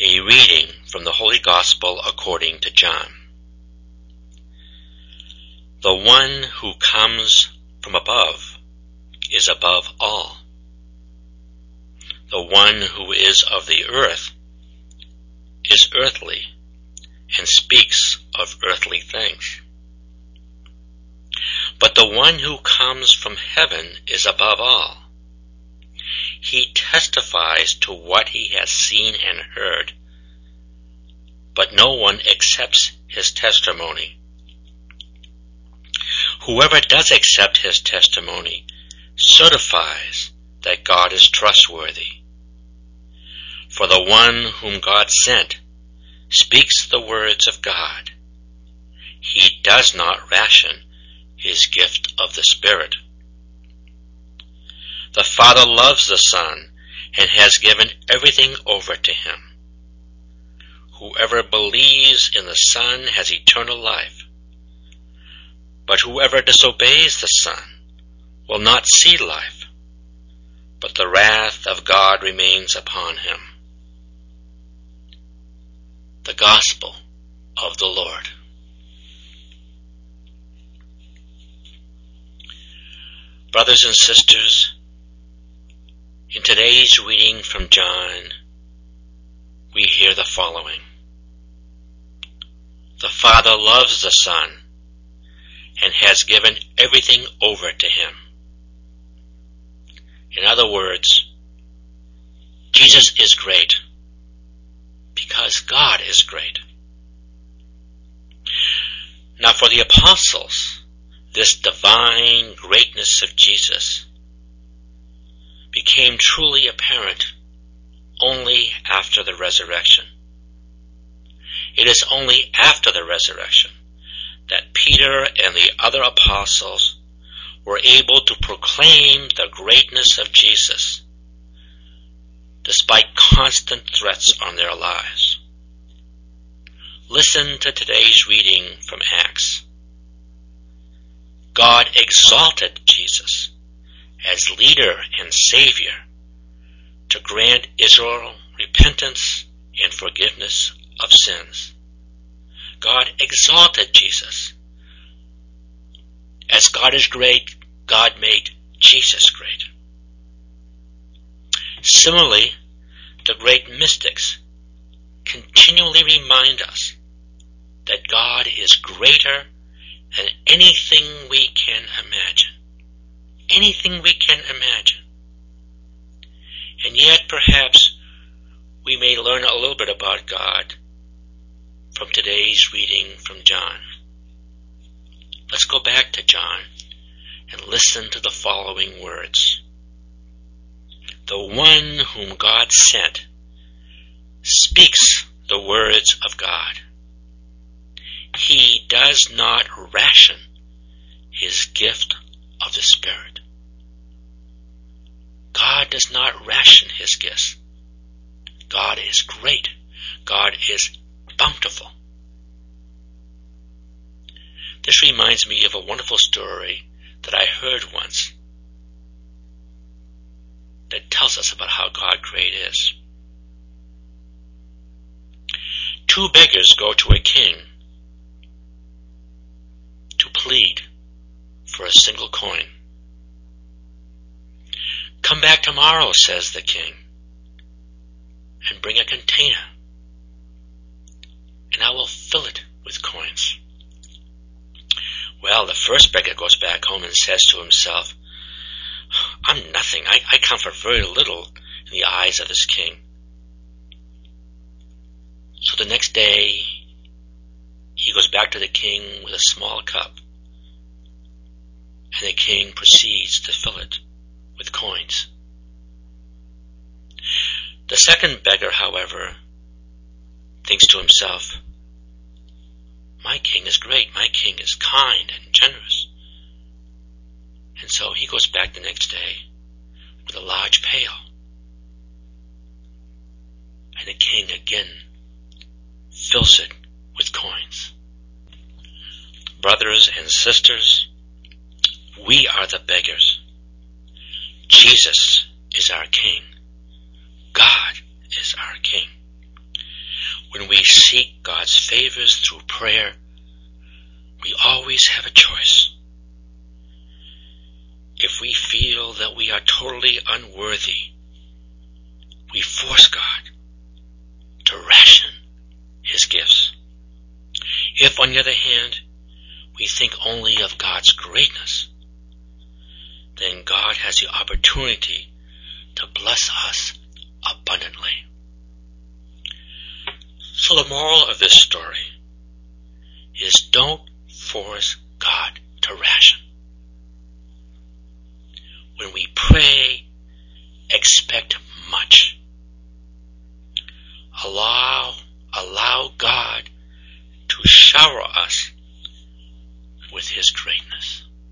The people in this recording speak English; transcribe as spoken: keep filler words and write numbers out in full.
A reading from the Holy Gospel according to John. The one who comes from above is above all. The one who is of the earth is earthly and speaks of earthly things. But the one who comes from heaven is above all. He testifies to what he has seen and heard, but no one accepts his testimony. Whoever does accept his testimony certifies that God is trustworthy. For the one whom God sent speaks the words of God. He does not ration his gift of the Spirit. The Father loves the Son and has given everything over to him. Whoever believes in the Son has eternal life, but whoever disobeys the Son will not see life, but the wrath of God remains upon him. The Gospel of the Lord. Brothers and sisters, in today's reading from John, we hear the following. The Father loves the Son and has given everything over to him. In other words, Jesus is great because God is great. Now for the apostles, this divine greatness of Jesus became truly apparent only after the resurrection. It is only after the resurrection that Peter and the other apostles were able to proclaim the greatness of Jesus, despite constant threats on their lives. Listen to today's reading from Acts. God exalted Jesus as leader and Savior to grant Israel repentance and forgiveness of sins. God exalted Jesus. As God is great, God made Jesus great. Similarly, the great mystics continually remind us that God is greater than anything we can imagine. Anything we can imagine. And yet, perhaps, we may learn a little bit about God from today's reading from John. Let's go back to John and listen to the following words. The one whom God sent speaks the words of God. He does not ration his gift of the Spirit. God does not ration his gifts. God is great. God is bountiful. This reminds me of a wonderful story that I heard once that tells us about how God great is. Two beggars go to a king to plead for a single coin. Come back tomorrow, says the king, and bring a container, and I will fill it with coins. Well, the first beggar goes back home and says to himself, I'm nothing. I, I count for very little in the eyes of this king. So the next day, he goes back to the king with a small cup, and the king proceeds to fill it with coins. The second beggar, however, thinks to himself, my king is great, my king is kind and generous. And so he goes back the next day with a large pail. And the king again fills it with coins. Brothers and sisters, we are the beggars. Jesus is our king. God is our king. When we seek God's favors through prayer, we always have a choice. If we feel that we are totally unworthy, we force God to ration His gifts. If, on the other hand, we think only of God's greatness, then God has the opportunity to bless us abundantly. So the moral of this story is don't force God to ration. When we pray, expect much. Allow, allow God to shower us with His greatness.